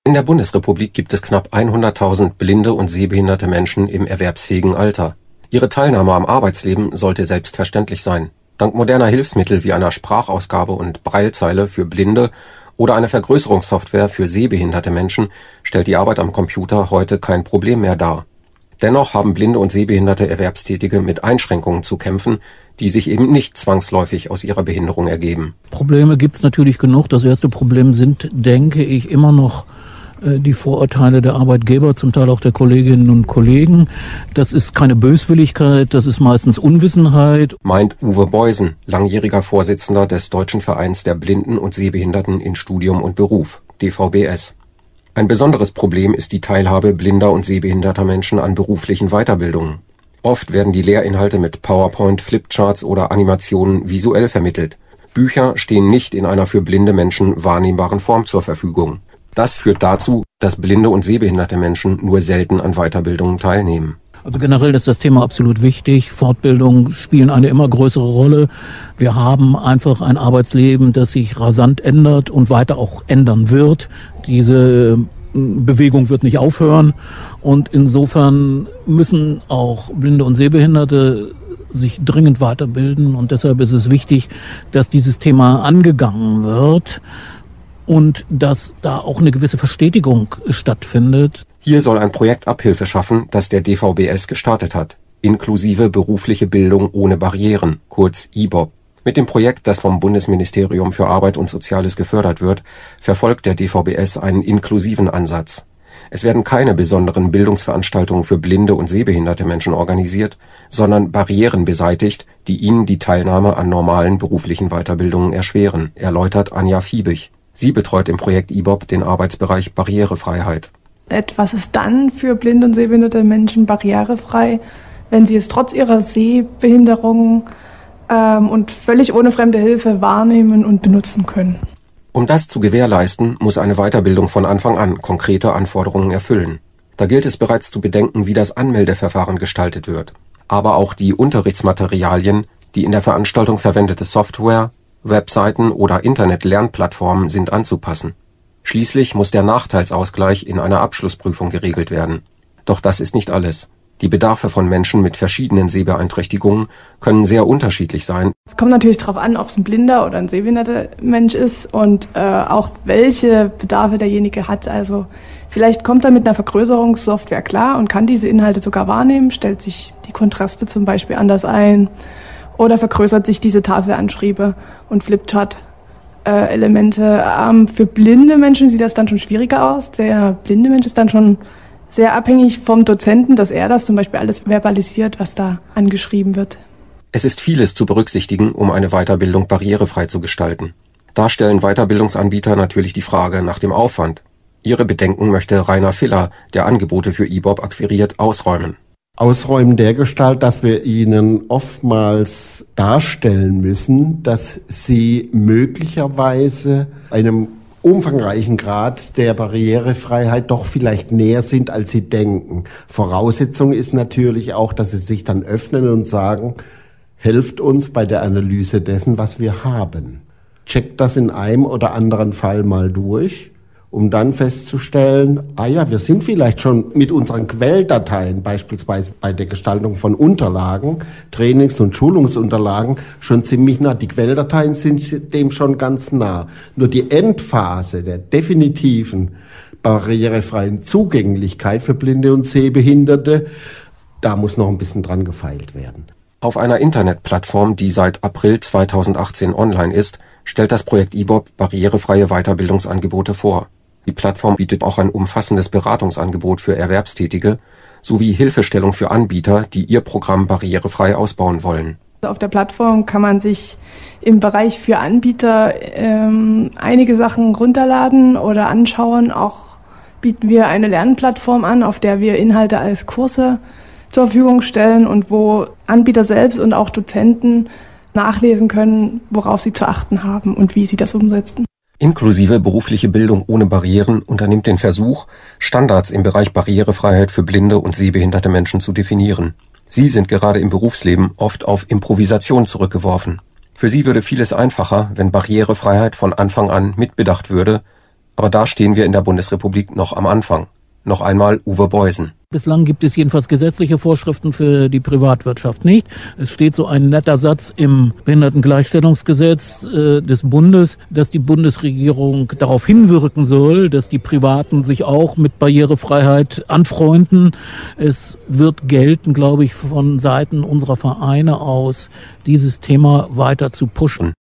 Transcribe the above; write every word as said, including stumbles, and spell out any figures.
In der Bundesrepublik gibt es knapp hunderttausend blinde und sehbehinderte Menschen im erwerbsfähigen Alter. Ihre Teilnahme am Arbeitsleben sollte selbstverständlich sein. Dank moderner Hilfsmittel wie einer Sprachausgabe und Braillezeile für Blinde oder eine Vergrößerungssoftware für sehbehinderte Menschen stellt die Arbeit am Computer heute kein Problem mehr dar. Dennoch haben blinde und sehbehinderte Erwerbstätige mit Einschränkungen zu kämpfen, die sich eben nicht zwangsläufig aus ihrer Behinderung ergeben. Probleme gibt's natürlich genug. Das erste Problem sind, denke ich, immer noch äh, die Vorurteile der Arbeitgeber, zum Teil auch der Kolleginnen und Kollegen. Das ist keine Böswilligkeit, das ist meistens Unwissenheit. Meint Uwe Beusen, langjähriger Vorsitzender des Deutschen Vereins der Blinden und Sehbehinderten in Studium und Beruf, D V B S. Ein besonderes Problem ist die Teilhabe blinder und sehbehinderter Menschen an beruflichen Weiterbildungen. Oft werden die Lehrinhalte mit PowerPoint, Flipcharts oder Animationen visuell vermittelt. Bücher stehen nicht in einer für blinde Menschen wahrnehmbaren Form zur Verfügung. Das führt dazu, dass blinde und sehbehinderte Menschen nur selten an Weiterbildungen teilnehmen. Also generell ist das Thema absolut wichtig. Fortbildungen spielen eine immer größere Rolle. Wir haben einfach ein Arbeitsleben, das sich rasant ändert und weiter auch ändern wird. Diese Bewegung wird nicht aufhören. Und insofern müssen auch Blinde und Sehbehinderte sich dringend weiterbilden. Und deshalb ist es wichtig, dass dieses Thema angegangen wird und dass da auch eine gewisse Verstetigung stattfindet. Hier soll ein Projekt Abhilfe schaffen, das der D V B S gestartet hat. Inklusive berufliche Bildung ohne Barrieren, kurz I B O B. Mit dem Projekt, das vom Bundesministerium für Arbeit und Soziales gefördert wird, verfolgt der D V B S einen inklusiven Ansatz. Es werden keine besonderen Bildungsveranstaltungen für blinde und sehbehinderte Menschen organisiert, sondern Barrieren beseitigt, die ihnen die Teilnahme an normalen beruflichen Weiterbildungen erschweren, erläutert Anja Fiebig. Sie betreut im Projekt I B O B den Arbeitsbereich Barrierefreiheit. Etwas ist dann für blinde und sehbehinderte Menschen barrierefrei, wenn sie es trotz ihrer Sehbehinderung ähm, und völlig ohne fremde Hilfe wahrnehmen und benutzen können. Um das zu gewährleisten, muss eine Weiterbildung von Anfang an konkrete Anforderungen erfüllen. Da gilt es bereits zu bedenken, wie das Anmeldeverfahren gestaltet wird. Aber auch die Unterrichtsmaterialien, die in der Veranstaltung verwendete Software, Webseiten oder Internet-Lernplattformen sind anzupassen. Schließlich muss der Nachteilsausgleich in einer Abschlussprüfung geregelt werden. Doch das ist nicht alles. Die Bedarfe von Menschen mit verschiedenen Sehbeeinträchtigungen können sehr unterschiedlich sein. Es kommt natürlich darauf an, ob es ein blinder oder ein sehbehinderter Mensch ist und äh, auch welche Bedarfe derjenige hat. Also vielleicht kommt er mit einer Vergrößerungssoftware klar und kann diese Inhalte sogar wahrnehmen, stellt sich die Kontraste zum Beispiel anders ein oder vergrößert sich diese Tafelanschriebe und Flipchart Äh, Elemente. Ähm, für blinde Menschen sieht das dann schon schwieriger aus. Der blinde Mensch ist dann schon sehr abhängig vom Dozenten, dass er das zum Beispiel alles verbalisiert, was da angeschrieben wird. Es ist vieles zu berücksichtigen, um eine Weiterbildung barrierefrei zu gestalten. Da stellen Weiterbildungsanbieter natürlich die Frage nach dem Aufwand. Ihre Bedenken möchte Rainer Filler, der Angebote für I B O B akquiriert, ausräumen. Ausräumen dergestalt, dass wir ihnen oftmals darstellen müssen, dass sie möglicherweise einem umfangreichen Grad der Barrierefreiheit doch vielleicht näher sind, als sie denken. Voraussetzung ist natürlich auch, dass sie sich dann öffnen und sagen, helft uns bei der Analyse dessen, was wir haben. Checkt das in einem oder anderen Fall mal durch, um dann festzustellen, ah ja, wir sind vielleicht schon mit unseren Quelldateien, beispielsweise bei der Gestaltung von Unterlagen, Trainings- und Schulungsunterlagen, schon ziemlich nah. Die Quelldateien sind dem schon ganz nah. Nur die Endphase der definitiven barrierefreien Zugänglichkeit für Blinde und Sehbehinderte, da muss noch ein bisschen dran gefeilt werden. Auf einer Internetplattform, die seit April zweitausendachtzehn online ist, stellt das Projekt I B O B barrierefreie Weiterbildungsangebote vor. Die Plattform bietet auch ein umfassendes Beratungsangebot für Erwerbstätige sowie Hilfestellung für Anbieter, die ihr Programm barrierefrei ausbauen wollen. Auf der Plattform kann man sich im Bereich für Anbieter ähm, einige Sachen runterladen oder anschauen. Auch bieten wir eine Lernplattform an, auf der wir Inhalte als Kurse zur Verfügung stellen und wo Anbieter selbst und auch Dozenten nachlesen können, worauf sie zu achten haben und wie sie das umsetzen. Inklusive berufliche Bildung ohne Barrieren unternimmt den Versuch, Standards im Bereich Barrierefreiheit für blinde und sehbehinderte Menschen zu definieren. Sie sind gerade im Berufsleben oft auf Improvisation zurückgeworfen. Für sie würde vieles einfacher, wenn Barrierefreiheit von Anfang an mitbedacht würde, Aber da stehen wir in der Bundesrepublik noch am Anfang. Noch einmal Uwe Beusen. Bislang gibt es jedenfalls gesetzliche Vorschriften für die Privatwirtschaft nicht. Es steht so ein netter Satz im Behindertengleichstellungsgesetz äh, des Bundes, dass die Bundesregierung darauf hinwirken soll, dass die Privaten sich auch mit Barrierefreiheit anfreunden. Es wird gelten, glaube ich, von Seiten unserer Vereine aus, dieses Thema weiter zu pushen.